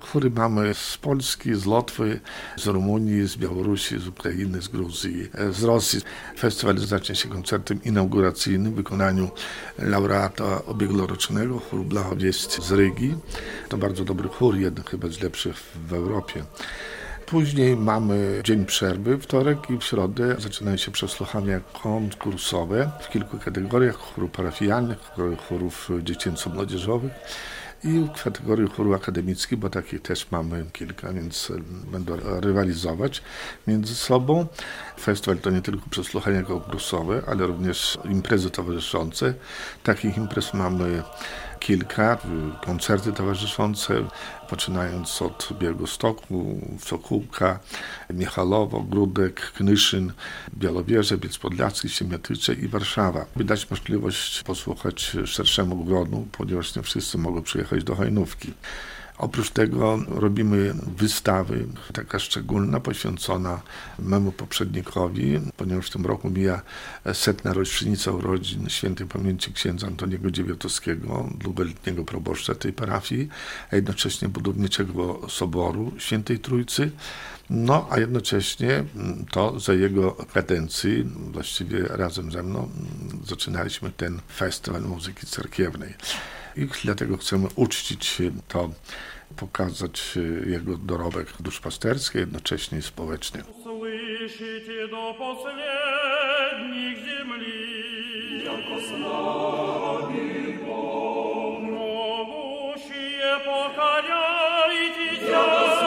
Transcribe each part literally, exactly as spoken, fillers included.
Chóry mamy z Polski, z Łotwy, z Rumunii, z Białorusi, z Ukrainy, z Gruzji, z Rosji. Festiwal zacznie się koncertem inauguracyjnym w wykonaniu laureata ubiegłorocznego, chóru Blachowieść z Rygi. To bardzo dobry chór, jeden chyba z lepszych w Europie. Później mamy dzień przerwy, wtorek i w środę zaczynają się przesłuchania konkursowe w kilku kategoriach: chórów parafialnych, chórów dziecięco-młodzieżowych i w kategorii chóru akademicki, bo takich też mamy kilka, więc będą rywalizować między sobą. Festiwal to nie tylko przesłuchania konkursowe, ale również imprezy towarzyszące. Takich imprez mamy kilka, koncerty towarzyszące, poczynając od Białegostoku, Sokółka, Michalowo, Grudek, Knyszyn, Białowieże, Bielsk Podlaski, Siemiatycze i Warszawa. By dać możliwość posłuchać szerszemu gronu, ponieważ nie wszyscy mogą przyjechać do Hajnówki. Oprócz tego robimy wystawy, taka szczególna, poświęcona memu poprzednikowi, ponieważ w tym roku mija setna rocznica urodzin świętej pamięci księdza Antoniego Dziewiatowskiego, długoletniego proboszcza tej parafii, a jednocześnie budowniczego soboru Świętej Trójcy. No, a jednocześnie to za jego kadencji, właściwie razem ze mną, zaczynaliśmy ten festiwal muzyki cerkiewnej. I dlatego chcemy uczcić to, pokazać jego dorobek duszpasterski, jednocześnie społeczny. Słyszycie do poslednich ziemli, jako z nami Bóg. Znowu się pokajajcie się,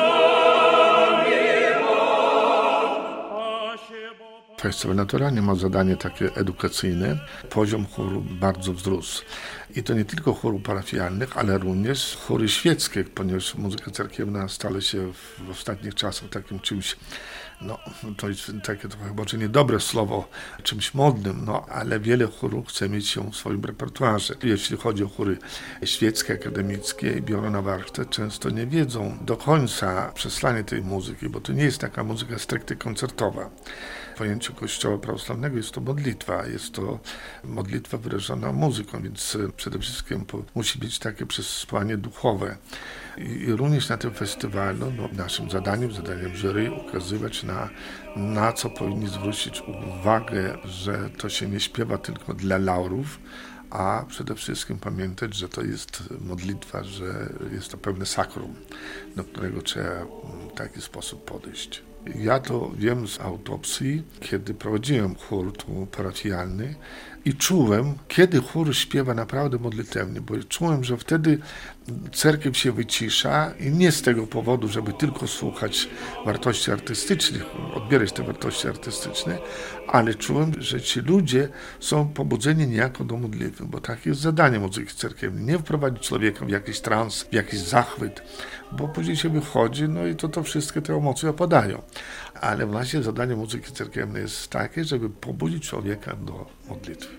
Festiwal naturalnie ma zadanie takie edukacyjne. Poziom chóru bardzo wzrósł. I to nie tylko chórów parafialnych, ale również chóry świeckie, ponieważ muzyka cerkiewna stale się w ostatnich czasach takim czymś, no to jest takie trochę może niedobre słowo, czymś modnym, no ale wiele chórów chce mieć ją w swoim repertuarze. Jeśli chodzi o chóry świeckie, akademickie i biorą na warsztat, często nie wiedzą do końca przesłanie tej muzyki, bo to nie jest taka muzyka stricte koncertowa. W pojęciu Kościoła prawosławnego jest to modlitwa, jest to modlitwa wyrażona muzyką, więc przede wszystkim musi być takie przesłanie duchowe. I również na tym festiwalu no, naszym zadaniem, zadaniem jury ukazywać na, na co powinni zwrócić uwagę, że to się nie śpiewa tylko dla laurów, a przede wszystkim pamiętać, że to jest modlitwa, że jest to pewne sakrum, do którego trzeba w taki sposób podejść. Ja to wiem z autopsji, kiedy prowadziłem chór tu parafialny i czułem, kiedy chór śpiewa naprawdę modlitewnie, bo czułem, że wtedy cerkiew się wycisza i nie z tego powodu, żeby tylko słuchać wartości artystycznych, odbierać te wartości artystyczne, ale czułem, że ci ludzie są pobudzeni niejako do modlitwy, bo takie jest zadanie muzyki cerkiewnej. Nie wprowadzić człowieka w jakiś trans, w jakiś zachwyt, bo później się wychodzi, no i to, to wszystkie te emocje opadają. Ale właśnie zadanie muzyki cerkiewnej jest takie, żeby pobudzić człowieka do modlitwy.